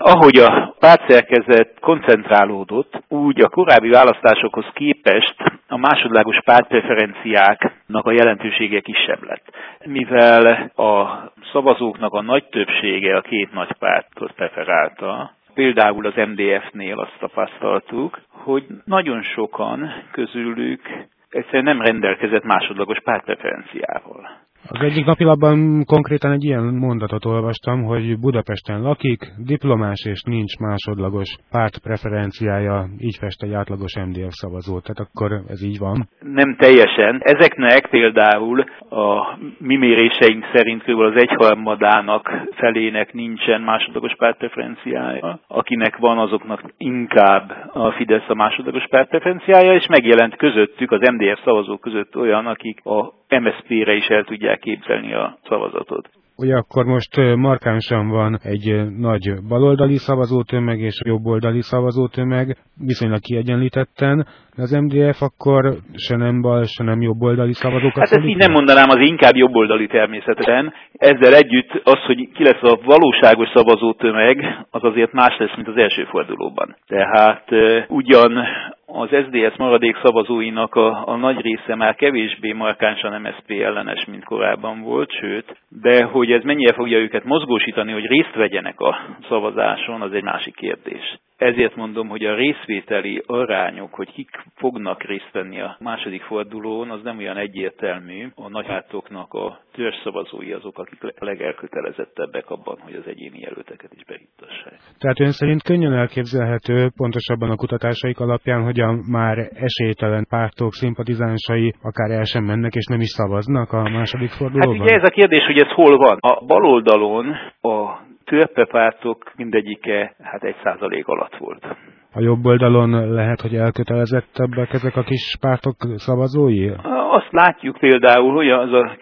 Ahogy a pártszerkezet koncentrálódott, úgy a korábbi választásokhoz képest a másodlagos pártpreferenciáknak a jelentősége kisebb lett. Mivel a szavazóknak a nagy többsége a két nagy pártot preferálta, például az MDF-nél azt tapasztaltuk, hogy nagyon sokan közülük egyszerűen nem rendelkezett másodlagos pártpreferenciával. Az egyik napilapban konkrétan egy ilyen mondatot olvastam, hogy Budapesten lakik, diplomás és nincs másodlagos pártpreferenciája, így fest egy átlagos MDF szavazót. Tehát akkor ez így van? Nem teljesen. Ezeknek például a mi méréseink szerint kb. Az egyharmadának felének nincsen másodlagos pártpreferenciája. Akinek van, azoknak inkább a Fidesz a másodlagos pártpreferenciája, és megjelent közöttük, az MDF szavazók között olyan, akik a MSZP-re is el tudják képzelni a szavazatot. Ugye akkor most markánsan van egy nagy baloldali szavazótömeg és jobboldali szavazótömeg, viszonylag kiegyenlítetten, de az MDF akkor se nem bal, se nem jobboldali szavazókat. Hát ezt így nem mondanám, az inkább jobboldali természetesen. Ezzel együtt az, hogy ki lesz a valóságos szavazótömeg, az azért más lesz, mint az első fordulóban. Tehát ugyan az SZDSZ maradék szavazóinak a nagy része már kevésbé markánsan MSZP ellenes, mint korábban volt, sőt, de hogy ez mennyire fogja őket mozgósítani, hogy részt vegyenek a szavazáson, az egy másik kérdés. Ezért mondom, hogy a részvételi arányok, hogy kik fognak részt venni a második fordulón, az nem olyan egyértelmű. A nagypártoknak a törzsszavazói azok, akik legelkötelezettebbek abban, hogy az egyéni jelölteket is bejuttassák. Tehát ön szerint könnyen elképzelhető, pontosabban a kutatásaik alapján, hogy a már esélytelen pártok szimpatizánsai akár el sem mennek és nem is szavaznak a második fordulóban? Hát ugye ez a kérdés, hogy ez hol van. A baloldalon a törpepártok mindegyike 1% alatt volt. A jobb oldalon lehet, hogy elkötelezettebbek ezek a kis pártok szavazói? Azt látjuk például, hogy az a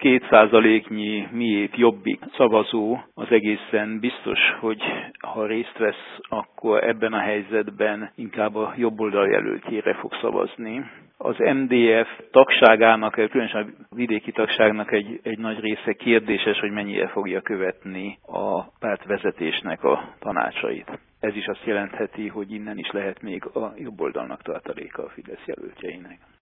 2%-nyi miét Jobbik szavazó az egészen biztos, hogy ha részt vesz, akkor ebben a helyzetben inkább a jobboldal jelöltjére fog szavazni. Az MDF tagságának, különösen a vidéki tagságnak egy nagy része kérdéses, hogy mennyire fogja követni a pártvezetésnek a tanácsait. Ez is azt jelentheti, hogy innen is lehet még a jobb oldalnak tartaléka a Fidesz jelöltjeinek.